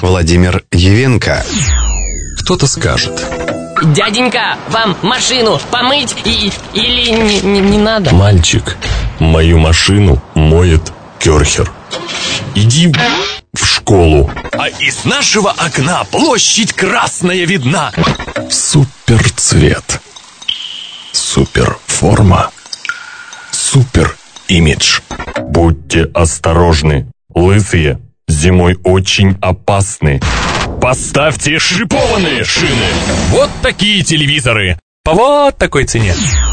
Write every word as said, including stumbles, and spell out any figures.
Владимир Евенко. Кто-то скажет: дяденька, вам машину помыть и, или не, не, не надо? Мальчик, мою машину моет Кёрхер. Иди в школу. А из нашего окна площадь красная видна. Супер цвет, супер форма, супер имидж. Будьте осторожны, лысые зимой очень опасны. Поставьте шипованные шины. Вот такие телевизоры по вот такой цене.